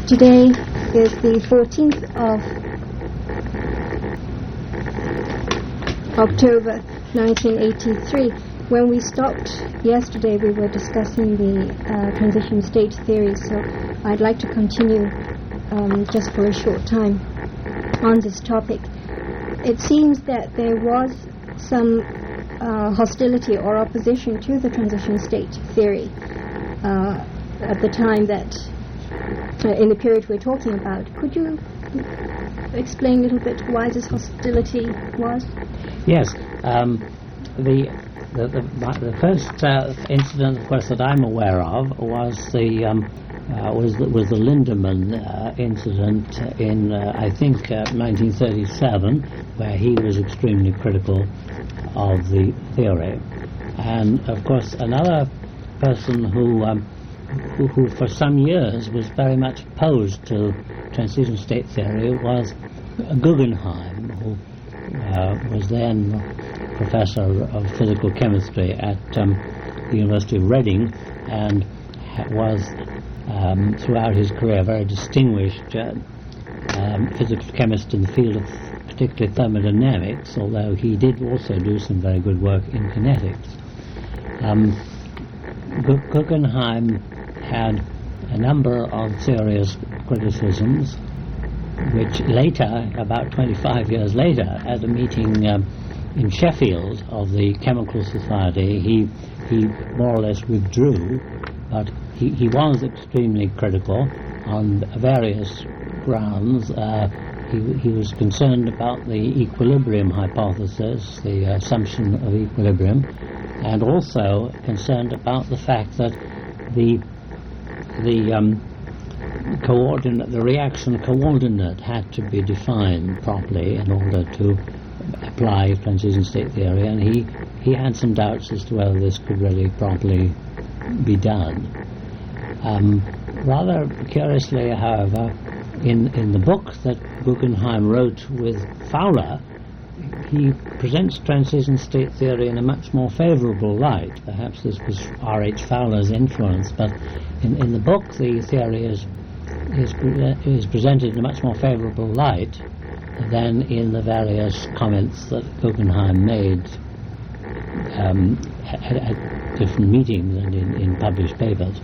Today is the 14th of October 1983. When we stopped yesterday, we were discussing the transition state theory, so I'd like to continue just for a short time on this topic. It seems that there was some hostility or opposition to the transition state theory at the time that in the period we're talking about. Could you explain a little bit why this hostility was? Yes. The first incident, of course, that I'm aware of was the Lindemann incident in I think 1937, where he was extremely critical of the theory. And of course, another person who for some years was very much opposed to transition state theory was Guggenheim, who was then professor of physical chemistry at the University of Reading, and was throughout his career a very distinguished physical chemist in the field of particularly thermodynamics, although he did also do some very good work in kinetics. Guggenheim had a number of serious criticisms, which later, about 25 years later, at a meeting in Sheffield of the Chemical Society, he more or less withdrew, but he was extremely critical on various grounds. He was concerned about the equilibrium hypothesis, the assumption of equilibrium, and also concerned about the fact that the reaction coordinate had to be defined properly in order to apply transition state theory, and he had some doubts as to whether this could really properly be done. Rather curiously, however, in the book that Guggenheim wrote with Fowler, he presents transition state theory in a much more favorable light. Perhaps this was R.H. Fowler's influence, but in the book the theory is presented in a much more favorable light than in the various comments that Guggenheim made at different meetings and in published papers.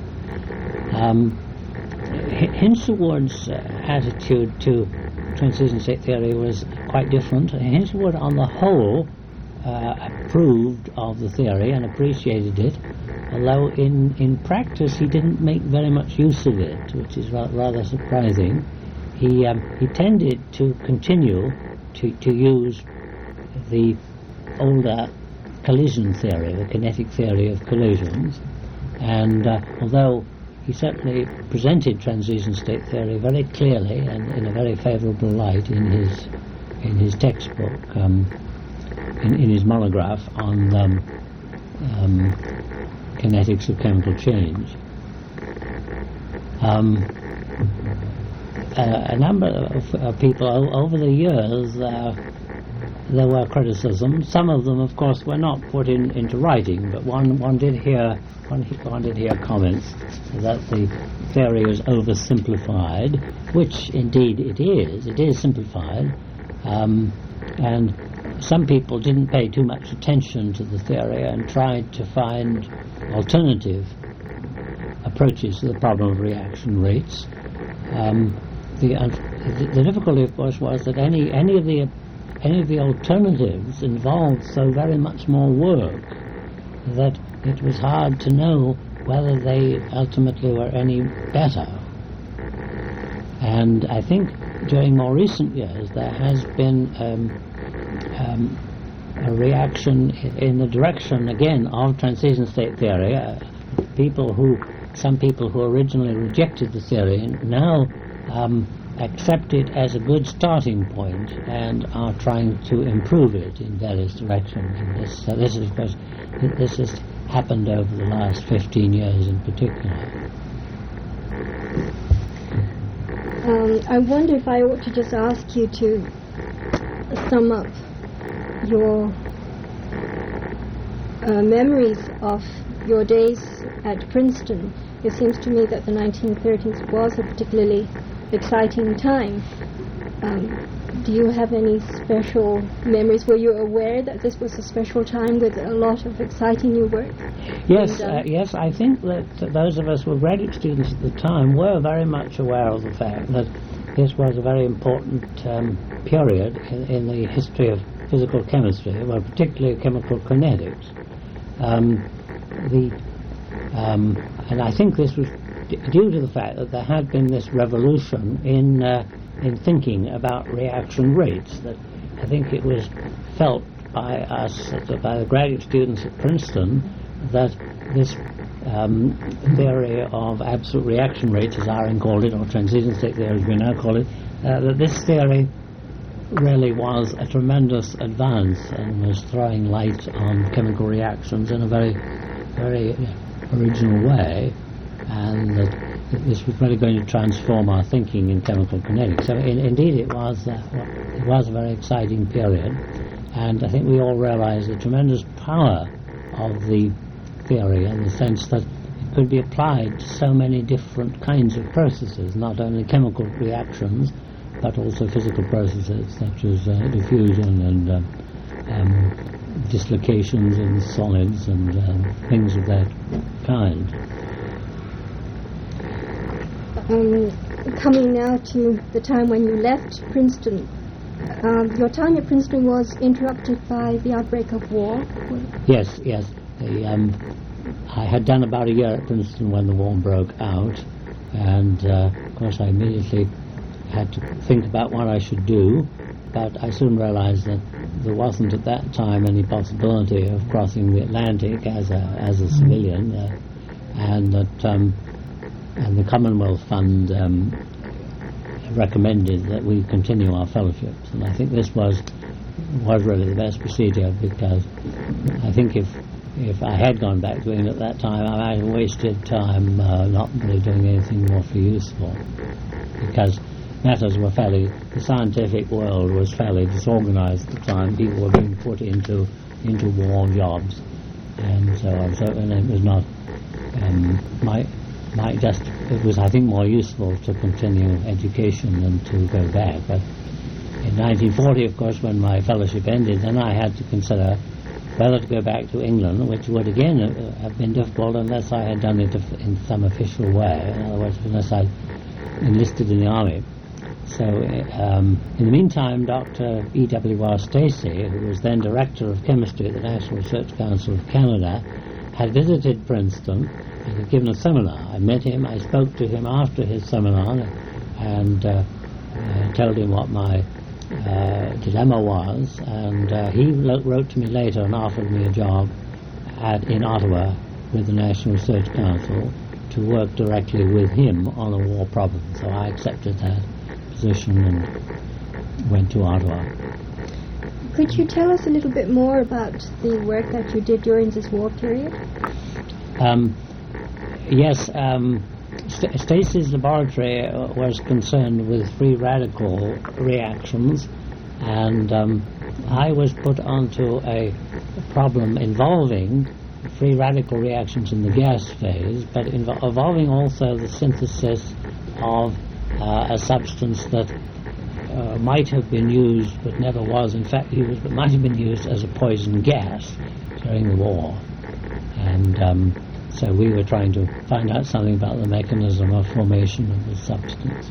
Hinshelwood's attitude to transition state theory was quite different. Hinshelwood, on the whole, approved of the theory and appreciated it, although in practice he didn't make very much use of it, which is rather surprising. He tended to continue to use the older collision theory, the kinetic theory of collisions, and although he certainly presented transition state theory very clearly and in a very favourable light in his textbook, in his monograph on kinetics of chemical change. A number of people over the years, there were criticisms. Some of them, of course, were not put into writing, but one did hear comments that the theory is oversimplified, which indeed it is. It is simplified, and some people didn't pay too much attention to the theory and tried to find alternative approaches to the problem of reaction rates. The difficulty, of course, was that any of the alternatives involved so very much more work that it was hard to know whether they ultimately were any better. And I think during more recent years there has been a reaction in the direction again of transition state theory. Some people who originally rejected the theory now accept it as a good starting point and are trying to improve it in various directions. And this is, of course, this has happened over the last 15 years in particular. I wonder if I ought to just ask you to sum up your memories of your days at Princeton. It seems to me that the 1930s was a particularly exciting time. Do you have any special memories? Were you aware that this was a special time with a lot of exciting new work? Yes, yes. I think that those of us who were graduate students at the time were very much aware of the fact that this was a very important period in the history of physical chemistry, well, particularly chemical kinetics. And I think this was due to the fact that there had been this revolution in thinking about reaction rates. That I think it was felt by us, by the graduate students at Princeton, that this theory of absolute reaction rates, as Irene called it, or transition state theory as we now call it, that this theory really was a tremendous advance and was throwing light on chemical reactions in a very, very original way, and that this was really going to transform our thinking in chemical kinetics. So indeed it was a very exciting period, and I think we all realized the tremendous power of the theory in the sense that it could be applied to so many different kinds of processes, not only chemical reactions but also physical processes such as diffusion and dislocations in solids and things of that kind. Coming now to the time when you left Princeton, your time at Princeton was interrupted by the outbreak of war. Yes. I had done about a year at Princeton when the war broke out, and of course I immediately had to think about what I should do, but I soon realized that there wasn't at that time any possibility of crossing the Atlantic as a civilian, and that and the Commonwealth Fund recommended that we continue our fellowships, and I think this was really the best procedure, because I think if I had gone back to England at that time, I might have wasted time not really doing anything more useful, because matters were the scientific world was fairly disorganized at the time. People were being put into war jobs, and so on. So, and it was not it was, I think, more useful to continue education than to go back. But in 1940, of course, when my fellowship ended, then I had to consider whether to go back to England, which would again have been difficult unless I had done it in some official way. In other words, unless I enlisted in the army. So in the meantime, Dr. E.W.R. Stacey, who was then Director of Chemistry at the National Research Council of Canada, had visited Princeton and had given a seminar. I met him, I spoke to him after his seminar, and told him what my dilemma was, and he wrote to me later and offered me a job in Ottawa with the National Research Council to work directly with him on a war problem. So I accepted that position and went to Ottawa. Could you tell us a little bit more about the work that you did during this war period? Yes, Stacey's laboratory was concerned with free radical reactions, and I was put onto a problem involving free radical reactions in the gas phase, but involving also the synthesis of a substance that might have been used but never was in fact used, but might have been used as a poison gas during the war. And so we were trying to find out something about the mechanism of formation of the substance.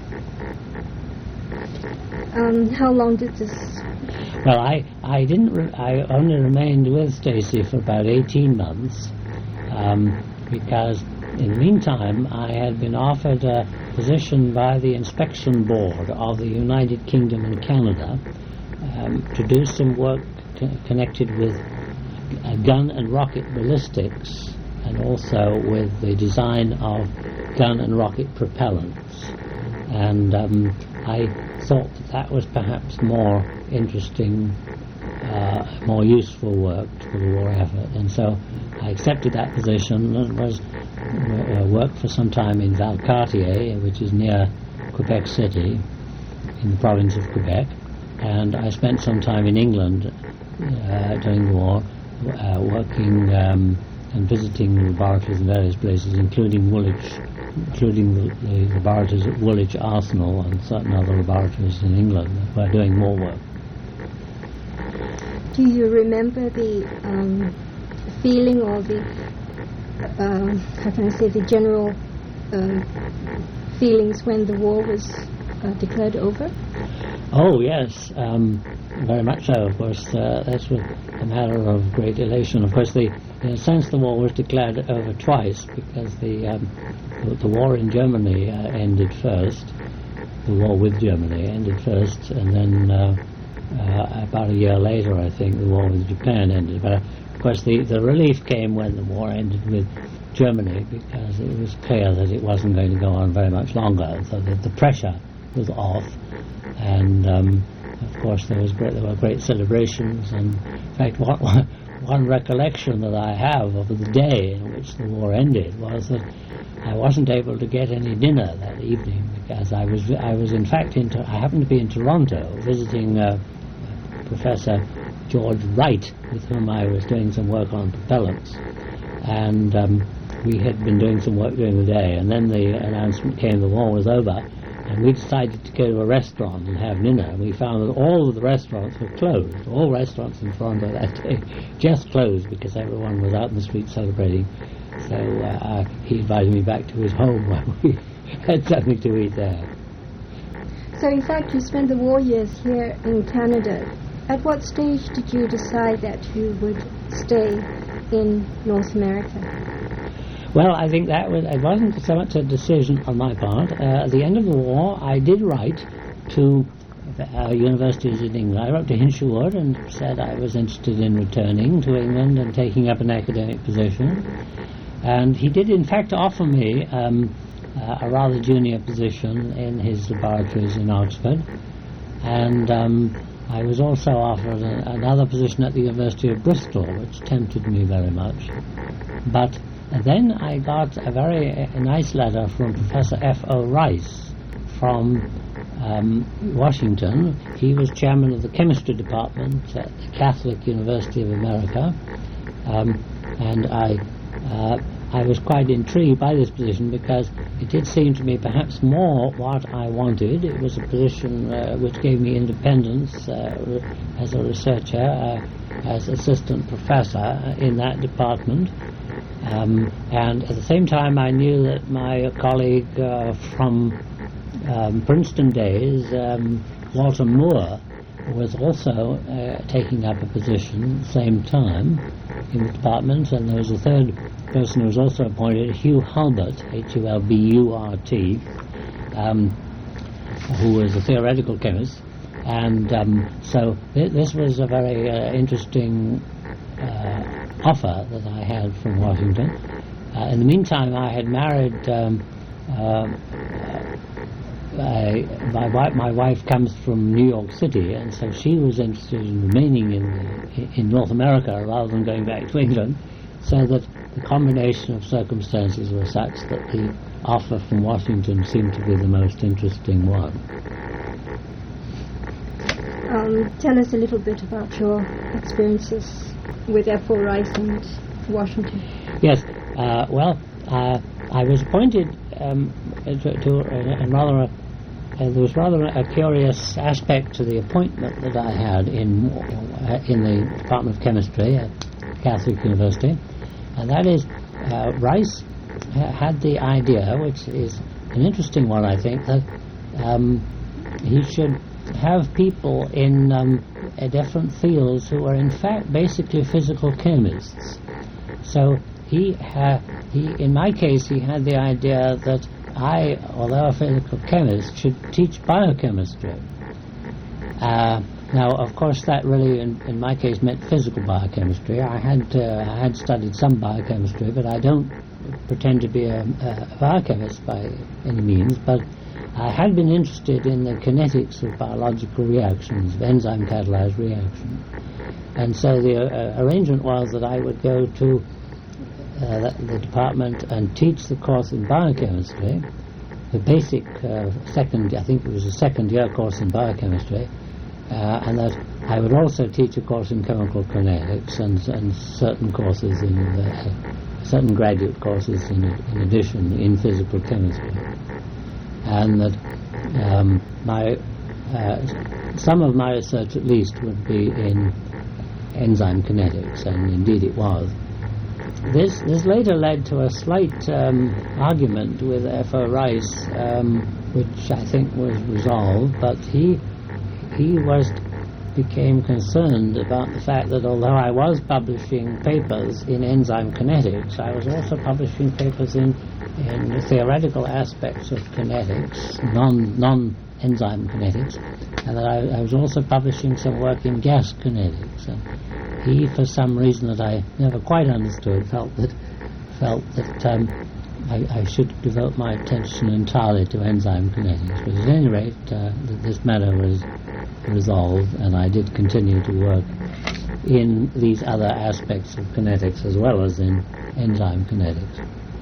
How long did this... Well, I only remained with Stacey for about 18 months, because in the meantime I had been offered a position by the Inspection Board of the United Kingdom and Canada to do some work connected with gun and rocket ballistics, and also with the design of gun and rocket propellants. And I thought that was perhaps more interesting, more useful work for the war effort. And so I accepted that position and worked for some time in Valcartier, which is near Quebec City, in the province of Quebec. And I spent some time in England during the war, working and visiting laboratories in various places, including Woolwich, including the laboratories at Woolwich Arsenal and certain other laboratories in England that were doing more work. Do you remember the feeling or the, how can I say, the general feelings when the war was declared over? Oh, yes, very much so. Of course, that's a matter of great elation. Of course, in a sense, the war was declared over twice, because the war in Germany ended first. The war with Germany ended first, and then about a year later, I think, the war with Japan ended. But of course, the relief came when the war ended with Germany, because it was clear that it wasn't going to go on very much longer. So that the pressure was off, and of course there were great celebrations. And in fact, one recollection that I have of the day in which the war ended was that I wasn't able to get any dinner that evening, because I was in fact I happened to be in Toronto visiting Professor George Wright, with whom I was doing some work on propellants, and we had been doing some work during the day, and then the announcement came the war was over, and we decided to go to a restaurant and have dinner, and we found that all of the restaurants were closed. All restaurants in Toronto that day just closed, because everyone was out in the street celebrating. So he invited me back to his home where we had something to eat there. So in fact you spent the war years here in Canada. At what stage did you decide that you would stay in North America? Well, I think it wasn't so much a decision on my part. At the end of the war, I did write to universities in England. I wrote to Hinshelwood and said I was interested in returning to England and taking up an academic position. And he did, in fact, offer me a rather junior position in his laboratories in Oxford. And I was also offered another position at the University of Bristol, which tempted me very much. But then I got a very nice letter from Professor F.O. Rice from Washington. He was chairman of the chemistry department at the Catholic University of America, and I was quite intrigued by this position, because it did seem to me perhaps more what I wanted. It was a position which gave me independence as a researcher, as assistant professor in that department. And at the same time, I knew that my colleague from Princeton days, Walter Moore, was also taking up a position at the same time in the department, and there was a third person who was also appointed, Hugh Hulbert, H-U-L-B-U-R-T, who was a theoretical chemist. And so this was a very interesting offer that I had from Washington. In the meantime, I had married my wife comes from New York City, and so she was interested in remaining in North America rather than going back to England, so that the combination of circumstances were such that the offer from Washington seemed to be the most interesting one. Tell us a little bit about your experiences with F.O. Rice and Washington. Yes, well, I was appointed there was rather a curious aspect to the appointment that I had in the Department of Chemistry at Catholic University, and that is Rice had the idea, which is an interesting one, I think, that he should have people in different fields who are in fact basically physical chemists. So he in my case, he had the idea that I, although a physical chemist, should teach biochemistry. Now, of course, that really, in my case, meant physical biochemistry. I had studied some biochemistry, but I don't pretend to be a biochemist by any means. But I had been interested in the kinetics of biological reactions, of enzyme-catalyzed reactions. And so the arrangement was that I would go to the department and teach the course in biochemistry, the basic I think it was a second-year course in biochemistry, and that I would also teach a course in chemical kinetics and certain courses certain graduate courses in addition in physical chemistry, and that some of my research at least would be in enzyme kinetics, and indeed it was. This later led to a slight argument with F.O. Rice, which I think was resolved, but he became concerned about the fact that although I was publishing papers in enzyme kinetics, I was also publishing papers in theoretical aspects of kinetics, non-enzyme kinetics, and that I was also publishing some work in gas kinetics. And he, for some reason that I never quite understood, felt that I should devote my attention entirely to enzyme kinetics. But at any rate, this matter was resolved, and I did continue to work in these other aspects of kinetics as well as in enzyme kinetics.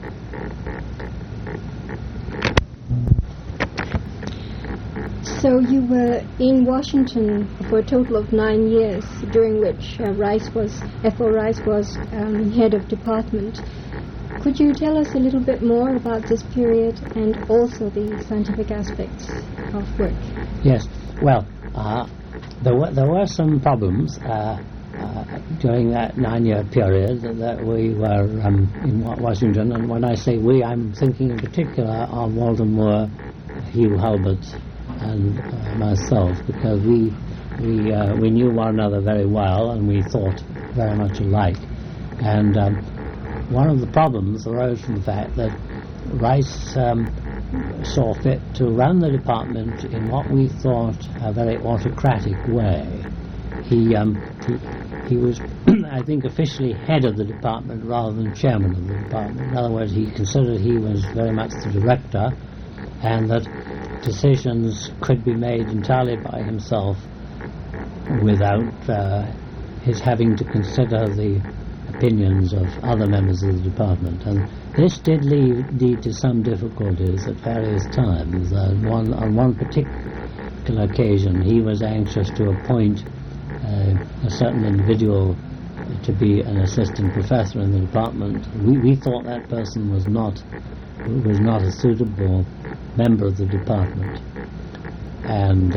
So you were in Washington for a total of 9 years, during which F.O. Rice was head of department. Could you tell us a little bit more about this period and also the scientific aspects of work? Yes. Well, there were some problems during that 9-year period that we were in Washington, and when I say we, I'm thinking in particular of Walter Moore, Hugh Hulbert, and myself, because we knew one another very well and we thought very much alike. And one of the problems arose from the fact that Rice saw fit to run the department in what we thought a very autocratic way. He was, I think, officially head of the department rather than chairman of the department. In other words, he considered he was very much the director, and that decisions could be made entirely by himself without his having to consider the opinions of other members of the department. And this did lead to some difficulties at various times. On one particular occasion, he was anxious to appoint a certain individual to be an assistant professor in the department. We thought that person was not a suitable member of the department, and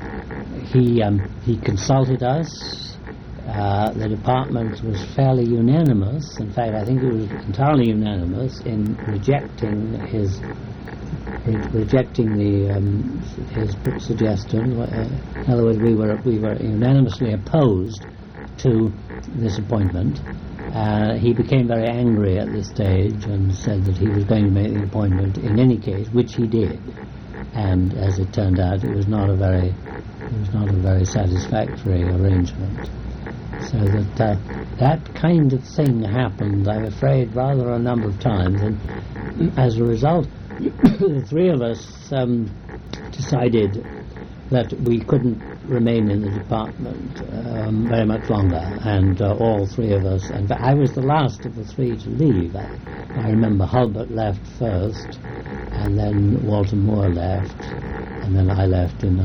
he consulted us. The department was fairly unanimous. In fact, I think it was entirely unanimous in rejecting his suggestion. In other words, we were unanimously opposed to this appointment. He became very angry at this stage and said that he was going to make the appointment in any case, which he did. And as it turned out, it was not a very satisfactory arrangement. So that kind of thing happened, I'm afraid, rather a number of times. And as a result, the three of us decided that we couldn't remain in the department very much longer, and all three of us, and I was the last of the three to leave. I remember Hulbert left first, and then Walter Moore left, and then I left in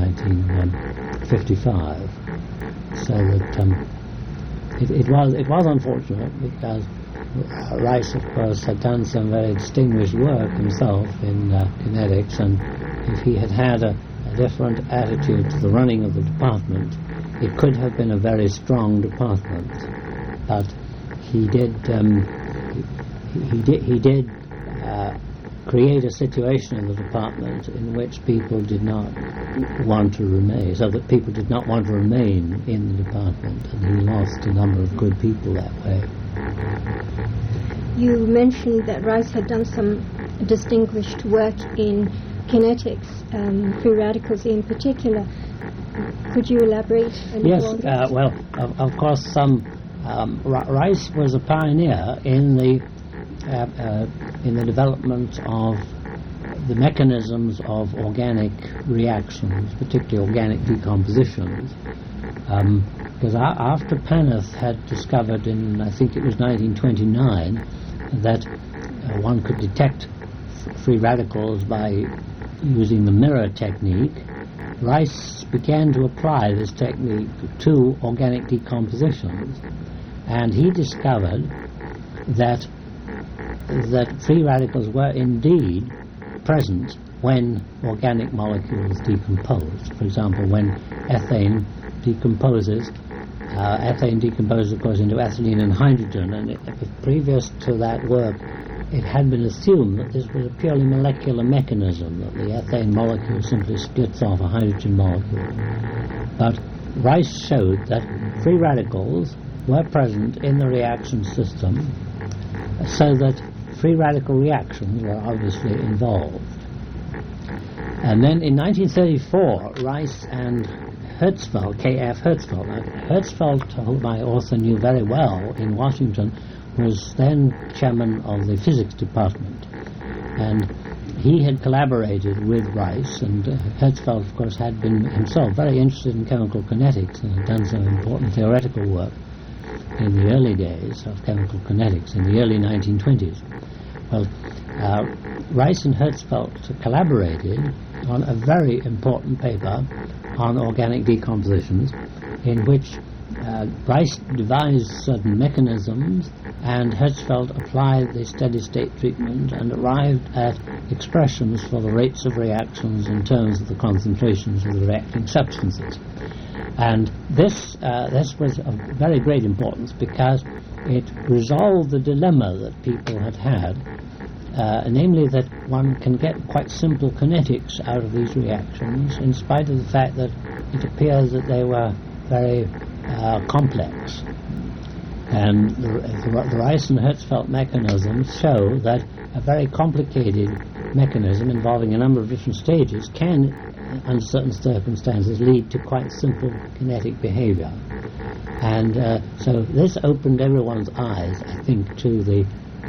1955. So that it was unfortunate, because Rice, of course, had done some very distinguished work himself in kinetics, and if he had had a different attitude to the running of the department, it could have been a very strong department. But he did create a situation in the department in which people did not want to remain, so that people did not want to remain in the department, and he lost a number of good people that way. You mentioned that Rice had done some distinguished work in kinetics, free radicals in particular. Could you elaborate a little on that? Yes, well, of course, Rice was a pioneer in the development of the mechanisms of organic reactions, particularly organic decompositions. Because after Paneth had discovered in, I think it was 1929, that one could detect free radicals by using the mirror technique, Rice began to apply this technique to organic decompositions, and he discovered that free radicals were indeed present when organic molecules decompose. For example, when ethane decomposes, of course, into ethylene and hydrogen, and previous to that work, it had been assumed that this was a purely molecular mechanism, that the ethane molecule simply splits off a hydrogen molecule. But Rice showed that free radicals were present in the reaction system, so that free radical reactions were obviously involved. And then in 1934, Rice and Hertzfeld, K.F. Hertzfeld. Now, Hertzfeld, whom I also knew very well in Washington, was then chairman of the physics department. And he had collaborated with Rice, and Hertzfeld, of course, had been himself very interested in chemical kinetics and had done some important theoretical work in the early days of chemical kinetics, in the early 1920s. Well, Rice and Hertzfeld collaborated on a very important paper on organic decompositions, in which Rice devised certain mechanisms and Hertzfeld applied the steady-state treatment and arrived at expressions for the rates of reactions in terms of the concentrations of the reacting substances. And this was of very great importance because it resolved the dilemma that people had, namely that one can get quite simple kinetics out of these reactions in spite of the fact that it appears that they were very complex. And the Rice and Hertzfeld mechanisms show that a very complicated mechanism involving a number of different stages can, under certain circumstances, lead to quite simple kinetic behavior. And so this opened everyone's eyes, I think, to the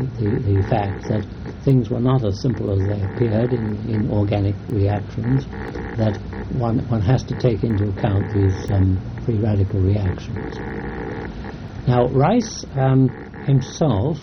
fact that things were not as simple as they appeared in organic reactions, that one has to take into account these free radical reactions. Now, Rice himself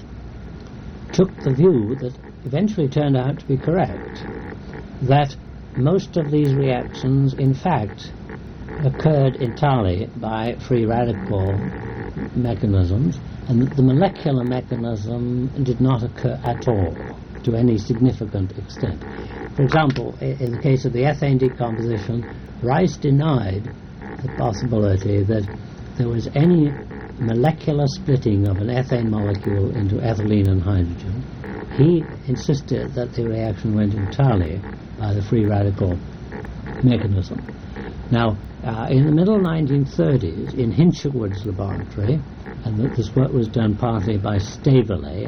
took the view that eventually turned out to be correct, that most of these reactions, in fact, occurred entirely by free radical mechanisms, and that the molecular mechanism did not occur at all to any significant extent. For example, in the case of the ethane decomposition, Rice denied the possibility that there was any molecular splitting of an ethane molecule into ethylene and hydrogen. He insisted that the reaction went entirely by the free radical mechanism. Now, in the middle 1930s, in Hinshelwood's laboratory, and this work was done partly by Staveley,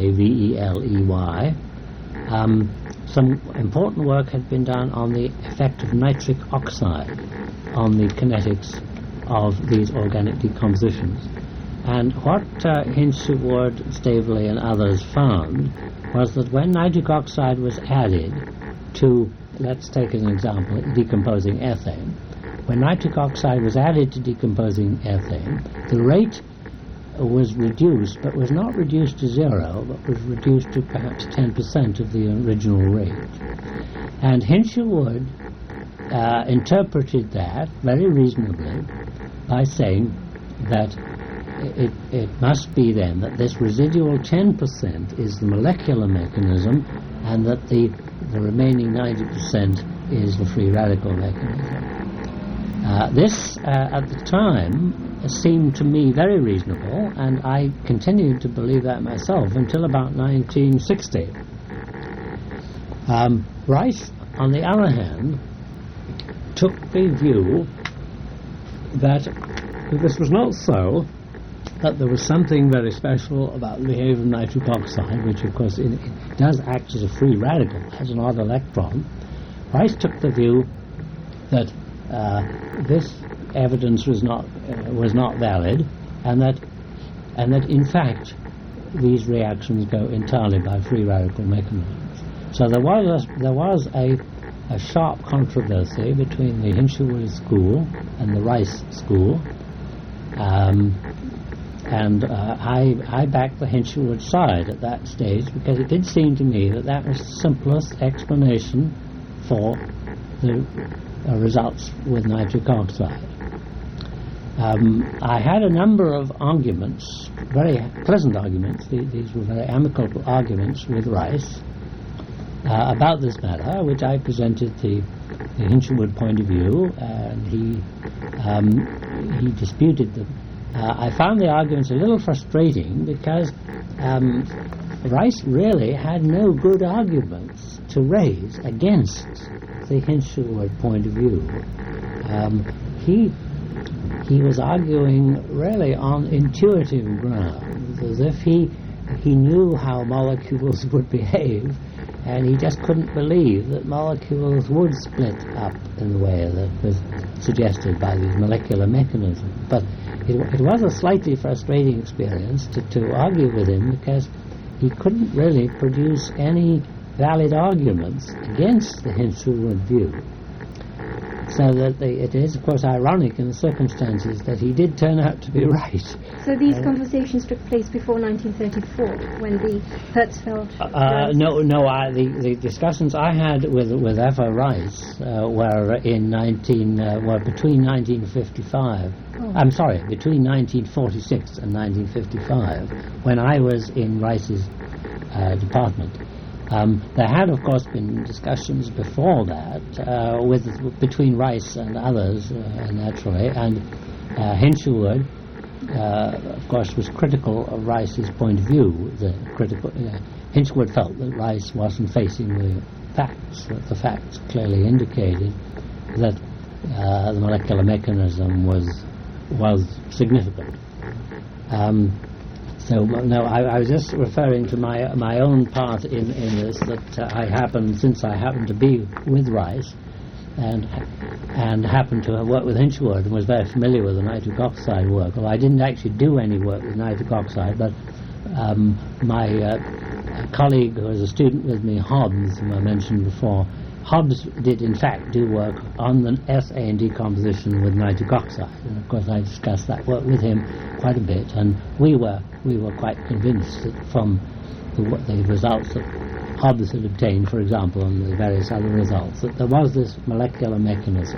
Staveley, some important work had been done on the effect of nitric oxide on the kinetics of these organic decompositions. And what Hinshelwood, Staveley and others found was that when nitric oxide was added to, let's take an example, decomposing ethane, when nitric oxide was added to decomposing ethane, the rate was reduced, but was not reduced to zero, but was reduced to perhaps 10% of the original rate. And Hinshelwood interpreted that very reasonably by saying that it must be then that this residual 10% is the molecular mechanism and that the remaining 90% is the free radical mechanism. This, at the time, seemed to me very reasonable, and I continued to believe that myself until about 1960. Rice, on the other hand, took the view that this was not so, that there was something very special about the behavior of nitric oxide, which of course it does act as a free radical, has an odd electron. Rice took the view that this evidence was not valid, and that in fact these reactions go entirely by free radical mechanisms. So there was a sharp controversy between the Hinshelwood school and the Rice school, and I backed the Hinshelwood side at that stage because it did seem to me that was the simplest explanation for the results with nitric oxide. I had a number of arguments, very pleasant arguments. These were very amicable arguments with Rice about this matter, which I presented the Hinshelwood point of view, and he disputed them. I found the arguments a little frustrating because Rice really had no good arguments to raise against the Hinshelwood point of view. He was arguing really on intuitive grounds, as if he knew how molecules would behave, and he just couldn't believe that molecules would split up in the way that was suggested by these molecular mechanisms. But it was a slightly frustrating experience to argue with him, because he couldn't really produce any valid arguments against the Hinshelwood view. So that it is, of course, ironic in the circumstances that he did turn out to be right. So these conversations took place before 1934, when the Hertzfeld... The discussions I had with F.O. Rice were between 1955. I'm sorry, between 1946 and 1955, when I was in Rice's department. There had, of course, been discussions before that between Rice and others, naturally, and Hinshelwood, of course, was critical of Rice's point of view. Hinshelwood felt that Rice wasn't facing the facts, that the facts clearly indicated that the molecular mechanism was significant. I was just referring to my own part in this, that since I happened to be with Rice and happened to have worked with Hinshelwood and was very familiar with the nitric oxide work. Well, I didn't actually do any work with nitric oxide, but my colleague who was a student with me, Hobbs, whom I mentioned before, Hobbs did in fact do work on the ethane decomposition with nitric oxide, and of course I discussed that work with him quite a bit, and we were quite convinced that from the results that Hobbs had obtained, for example, and the various other results, that there was this molecular mechanism.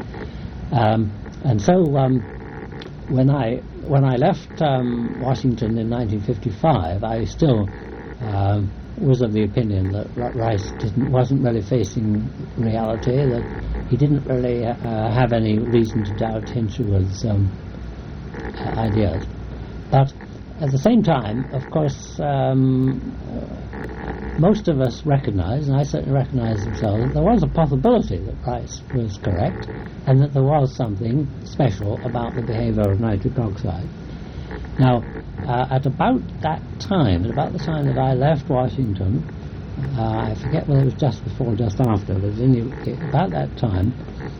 And so when I left Washington in 1955, I still was of the opinion that Rice wasn't really facing reality, that he didn't really have any reason to doubt Hinshelwood's ideas. But at the same time, of course, most of us recognize, and I certainly recognize themselves, that there was a possibility that Rice was correct, and that there was something special about the behavior of nitric oxide. Now, at about the time that I left Washington, I forget whether it was just before or just after, but about that time,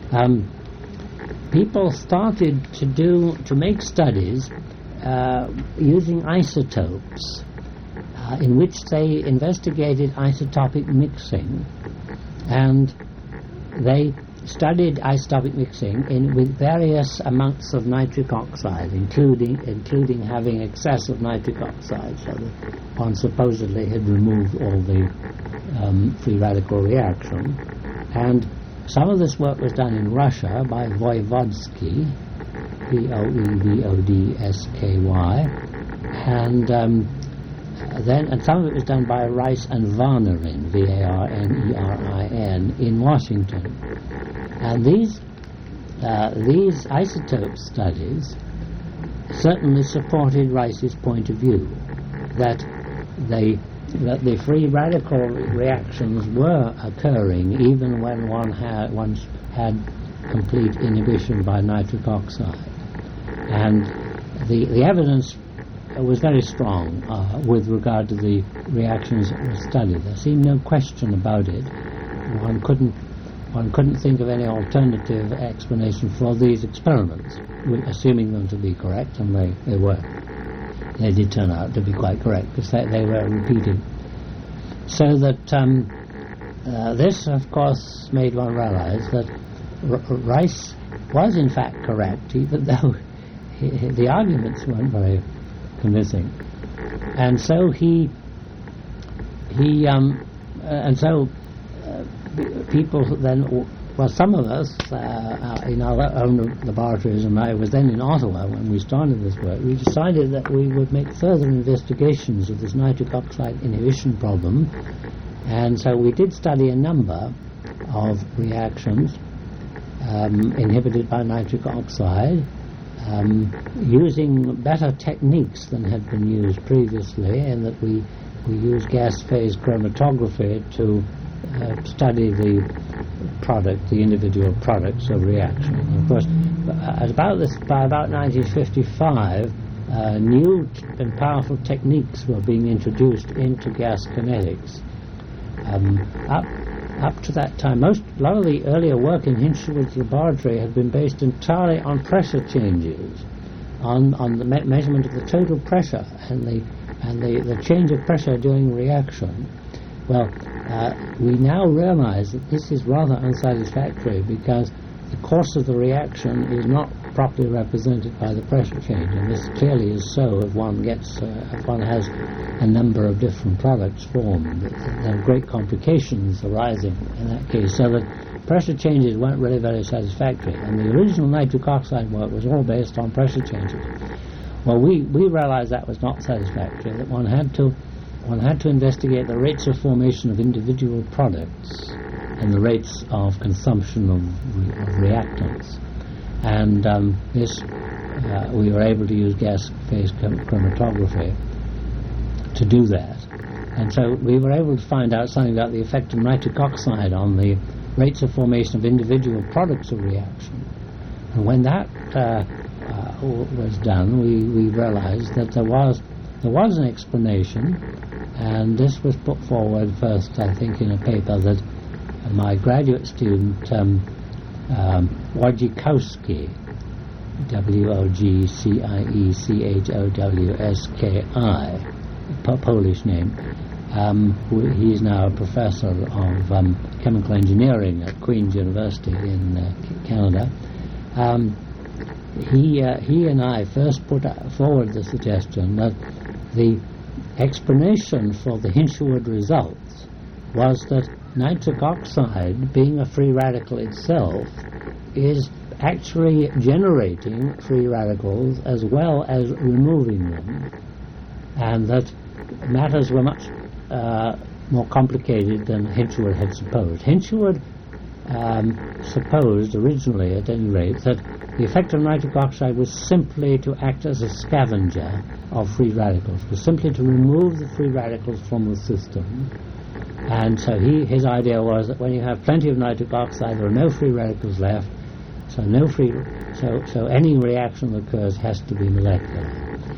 people started to make studies using isotopes, in which they investigated isotopic mixing, and they studied isotopic mixing with various amounts of nitric oxide, including having excess of nitric oxide, so that one supposedly had removed all the free radical reaction. And some of this work was done in Russia by Voevodsky, Voevodsky, and some of it was done by Rice and Varnerin, Varnerin, in Washington. And these isotope studies certainly supported Rice's point of view that the free radical reactions were occurring even when one had complete inhibition by nitric oxide. And the evidence was very strong with regard to the reactions that were studied. There seemed no question about it. One couldn't think of any alternative explanation for these experiments, assuming them to be correct, and they were. They did turn out to be quite correct, because they were repeated. So that this, of course, made one realize that Rice was in fact correct, even though the arguments weren't very convincing. And so people then well, some of us in our own laboratories, and I was then in Ottawa when we started this work, we decided that we would make further investigations of this nitric oxide inhibition problem. And so we did study a number of reactions inhibited by nitric oxide, using better techniques than had been used previously, in that we used gas phase chromatography to study the individual products of reaction. And of course, by about 1955, new and powerful techniques were being introduced into gas kinetics. Up to that time, a lot of the earlier work in Hinshelwood's laboratory had been based entirely on pressure changes, on the measurement of the total pressure and the change of pressure during reaction. Well, we now realize that this is rather unsatisfactory, because the course of the reaction is not properly represented by the pressure change, and this clearly is so if one has a number of different products formed. There are great complications arising in that case, so that pressure changes weren't really very satisfactory, and the original nitric oxide work was all based on pressure changes. Well, we realized that was not satisfactory, that one had to investigate the rates of formation of individual products and the rates of consumption of reactants. And we were able to use gas phase chromatography to do that. And so we were able to find out something about the effect of nitric oxide on the rates of formation of individual products of reaction. And when that was done, we realized that there was an explanation, and this was put forward first, I think, in a paper that my graduate student Wojciechowski, Wojciechowski, Polish name. He's now a professor of chemical engineering at Queen's University in Canada. He and I first put forward the suggestion that the explanation for the Hinshelwood results was that nitric oxide, being a free radical itself, is actually generating free radicals as well as removing them, and that matters were much more complicated than Hinshelwood had supposed. Hinshelwood supposed originally, at any rate, that the effect of nitric oxide was simply to act as a scavenger of free radicals, was simply to remove the free radicals from the system. And so his idea was that when you have plenty of nitric oxide, there are no free radicals left, so any reaction that occurs has to be molecular.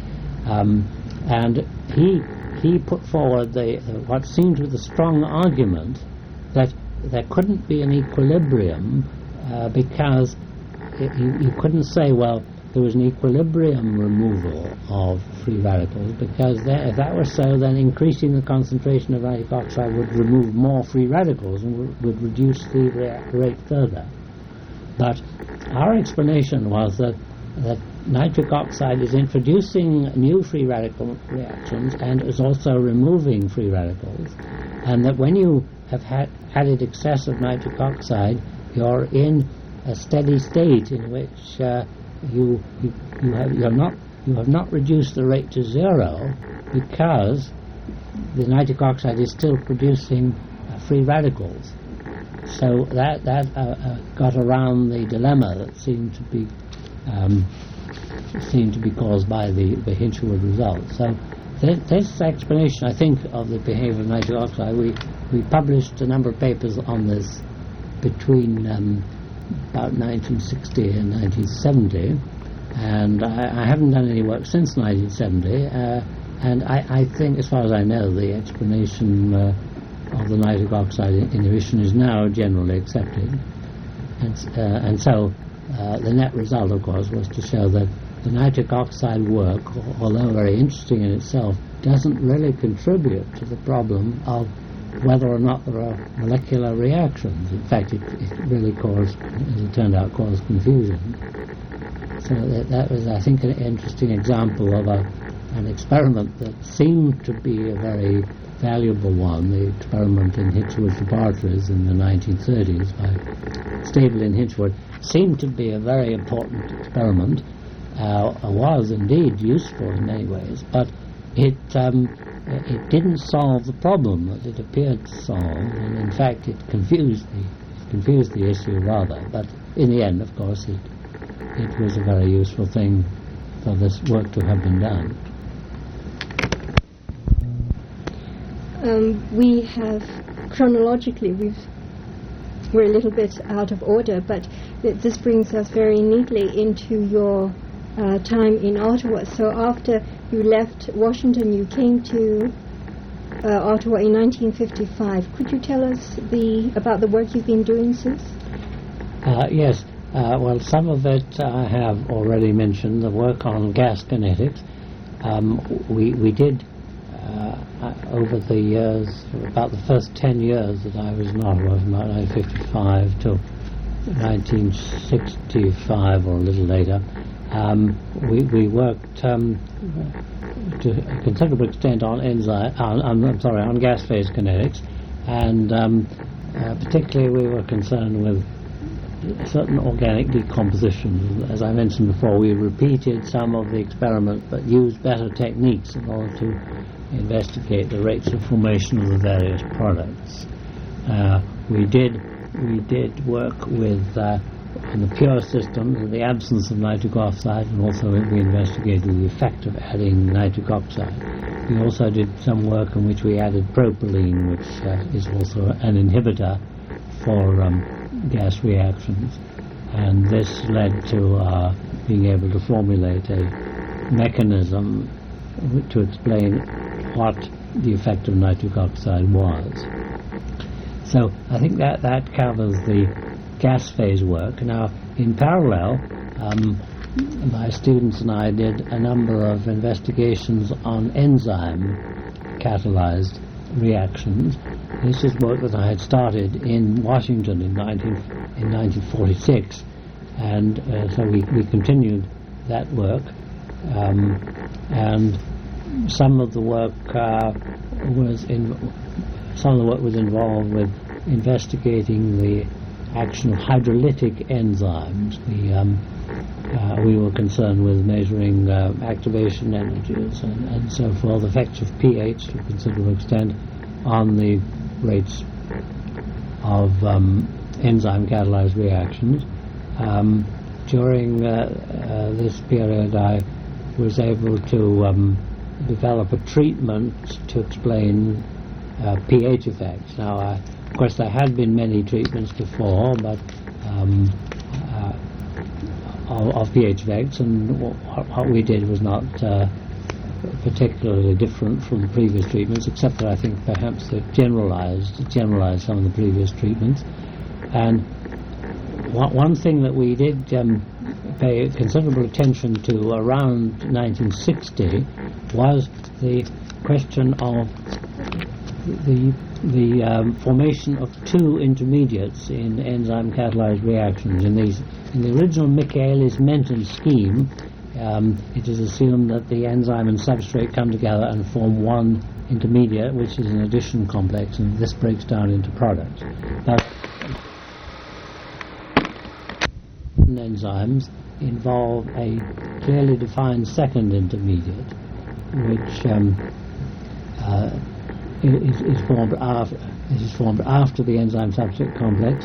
And he put forward what seemed to be the strong argument that there couldn't be an equilibrium because you couldn't say, well, there was an equilibrium removal of free radicals, because if that was so, then increasing the concentration of nitric oxide would remove more free radicals and would reduce the rate further. But our explanation was that nitric oxide is introducing new free radical reactions and is also removing free radicals, and that when you have added excessive nitric oxide, you're in a steady state in which you have not reduced the rate to zero, because the nitric oxide is still producing free radicals. So that got around the dilemma that seemed to be caused by the Hinshelwood results. So this explanation, I think, of the behavior of nitric oxide, we published a number of papers on this between about 1960 and 1970, and I haven't done any work since 1970, and I think, as far as I know, the explanation of the nitric oxide inhibition is now generally accepted, and so the net result, of course, was to show that the nitric oxide work, although very interesting in itself, doesn't really contribute to the problem of whether or not there are molecular reactions. In fact, it really caused, as it turned out, caused confusion. So that was, I think, an interesting example of an experiment that seemed to be a very valuable one, the experiment in Hitchwood's laboratories in the 1930s by Stable in Hitchwood, seemed to be a very important experiment, was indeed useful in many ways, but it didn't solve the problem that it appeared to solve, and in fact it confused the issue rather. But in the end, of course, it was a very useful thing for this work to have been done. We have, chronologically, we're a little bit out of order, but this brings us very neatly into your time in Ottawa. So after you left Washington, you came to Ottawa in 1955. Could you tell us about the work you've been doing since? Yes. Well, some of it I have already mentioned, the work on gas kinetics. We did, over the years, about the first 10 years that I was in Ottawa, from about 1955 to 1965 or a little later, we worked to a considerable extent on on gas phase kinetics, and particularly we were concerned with certain organic decomposition. As I mentioned before, we repeated some of the experiments but used better techniques in order to investigate the rates of formation of the various products. We did work with in the pure system, in the absence of nitric oxide, and also we investigated the effect of adding nitric oxide. We also did some work in which we added propylene, which is also an inhibitor for gas reactions, and this led to being able to formulate a mechanism to explain what the effect of nitric oxide was. So I think that covers the gas phase work. Now, in parallel, my students and I did a number of investigations on enzyme catalyzed reactions. This is work that I had started in Washington in 1946, and so we continued that work, and some of the work was involved with investigating the action of hydrolytic enzymes. We were concerned with measuring activation energies and so forth, effects of pH to a considerable extent on the rates of enzyme catalyzed reactions. During this period, I was able to develop a treatment to explain pH effects. Now, of course, there had been many treatments before, but of pH effects, and what we did was not particularly different from the previous treatments, except that I think perhaps it generalized some of the previous treatments. And one thing that we did pay considerable attention to around 1960 was the question of the formation of two intermediates in enzyme catalyzed reactions. In the original Michaelis-Menten scheme, it is assumed that the enzyme and substrate come together and form one intermediate, which is an addition complex, and this breaks down into products. Now, enzymes involve a clearly defined second intermediate, which is formed after the enzyme substrate complex.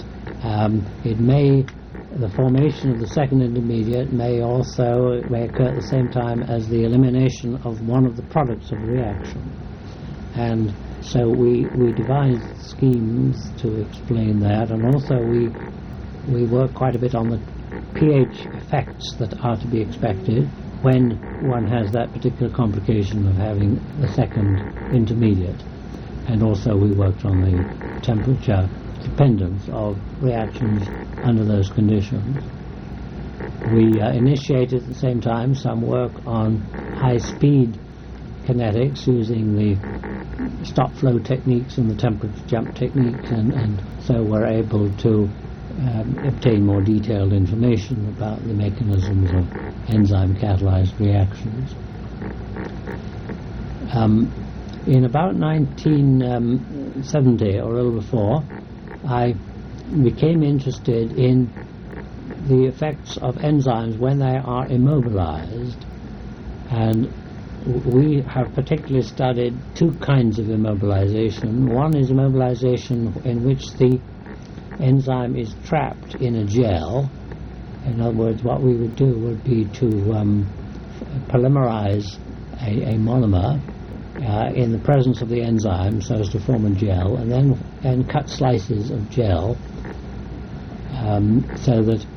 The formation of the second intermediate may occur at the same time as the elimination of one of the products of the reaction. And so we devised schemes to explain that, and also we work quite a bit on the pH effects that are to be expected when one has that particular complication of having the second intermediate. And also we worked on the temperature dependence of reactions under those conditions. We initiated at the same time some work on high-speed kinetics using the stop flow techniques and the temperature jump techniques, and so we're able to obtain more detailed information about the mechanisms of enzyme catalyzed reactions. In about 1970 or a little before, I became interested in the effects of enzymes when they are immobilized, and we have particularly studied two kinds of immobilization. One is immobilization in which the enzyme is trapped in a gel. In other words, what we would do would be to polymerize a monomer in the presence of the enzyme so as to form a gel, and then cut slices of gel so that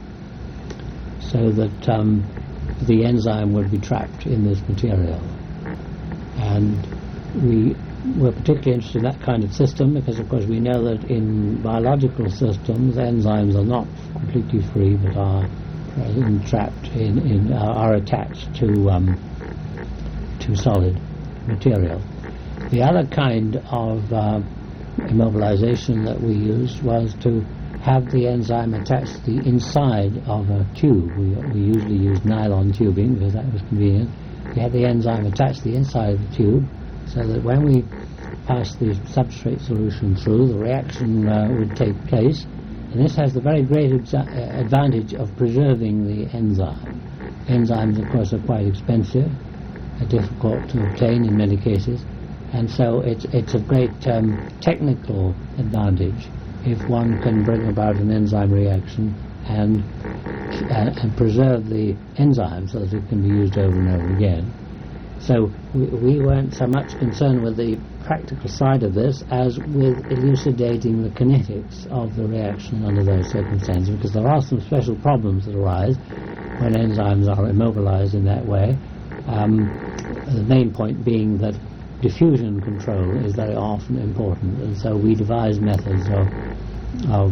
the enzyme would be trapped in this material. And we were particularly interested in that kind of system because, of course, we know that in biological systems enzymes are not completely free but are trapped are attached to solid material. The other kind of immobilization that we used was to have the enzyme attached to the inside of a tube. We usually used nylon tubing because that was convenient. We had the enzyme attached to the inside of the tube so that when we passed the substrate solution through, the reaction would take place. And this has the very great advantage of preserving the enzyme. Enzymes, of course, are quite expensive, difficult to obtain in many cases, and so it's a great technical advantage if one can bring about an enzyme reaction and preserve the enzyme so that it can be used over and over again. So we weren't so much concerned with the practical side of this as with elucidating the kinetics of the reaction under those circumstances, because there are some special problems that arise when enzymes are immobilized in that way. The main point being that diffusion control is very often important, and so we devised methods of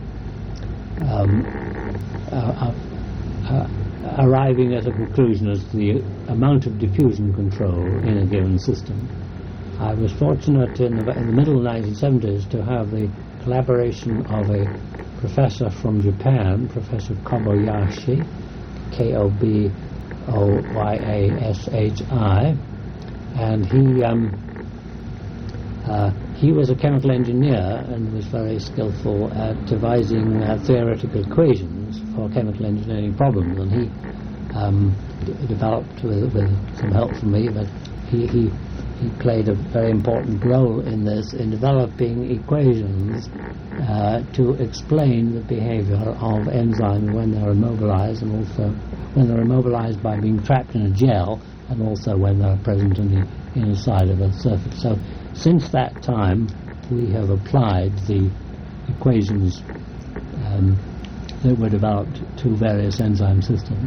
arriving at a conclusion as to the amount of diffusion control in a given system. I was fortunate in the middle of the 1970s to have the collaboration of a professor from Japan, Professor Kobayashi, Kobayashi, and he was a chemical engineer and was very skillful at devising theoretical equations for chemical engineering problems, and he developed with some help from me, but he played a very important role in this, in developing equations to explain the behavior of enzymes when they're immobilized, and also when they're immobilized by being trapped in a gel, and also when they're present in the inner side of a surface. So since that time we have applied the equations that were developed to various enzyme systems.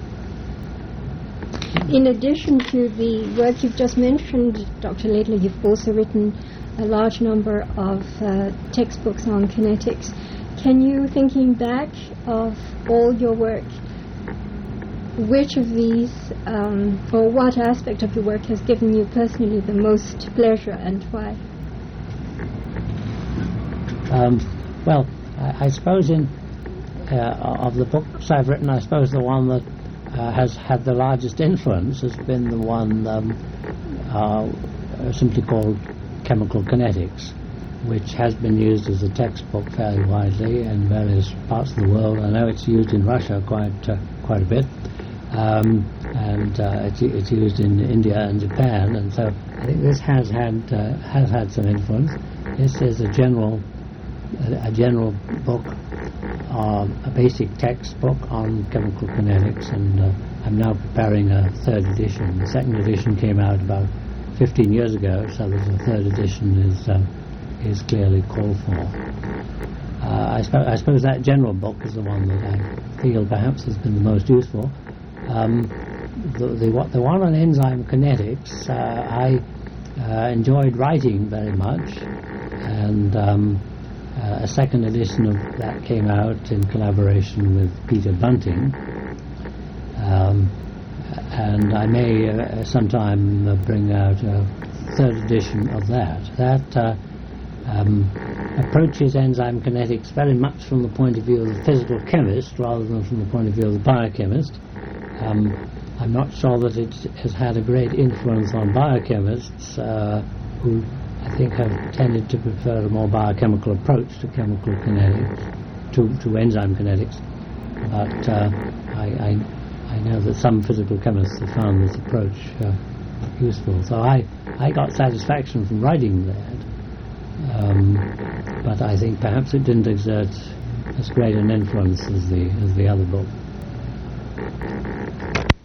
In addition to the work you've just mentioned, Dr. Laidler, you've also written a large number of textbooks on kinetics. Can you, thinking back of all your work, which of these, or what aspect of your work has given you personally the most pleasure, and why? Well, I suppose of the books I've written, I suppose the one that has had the largest influence has been the one simply called Chemical Kinetics, which has been used as a textbook fairly widely in various parts of the world. I know it's used in Russia quite a bit, and it's used in India and Japan, and so I think this has had some influence. This is a general book, a basic textbook on chemical kinetics, and I'm now preparing a third edition. The second edition came out about 15 years ago, so that the third edition is clearly called for. I suppose that general book is the one that I feel perhaps has been the most useful. The one on enzyme kinetics I enjoyed writing very much, and a second edition of that came out in collaboration with Peter Bunting, and I may sometime bring out a third edition of that. That approaches enzyme kinetics very much from the point of view of the physical chemist rather than from the point of view of the biochemist, I'm not sure that it has had a great influence on biochemists who I think have tended to prefer a more biochemical approach to chemical kinetics, to enzyme kinetics. But I know that some physical chemists have found this approach useful. So I got satisfaction from writing that. But I think perhaps it didn't exert as great an influence as the other book.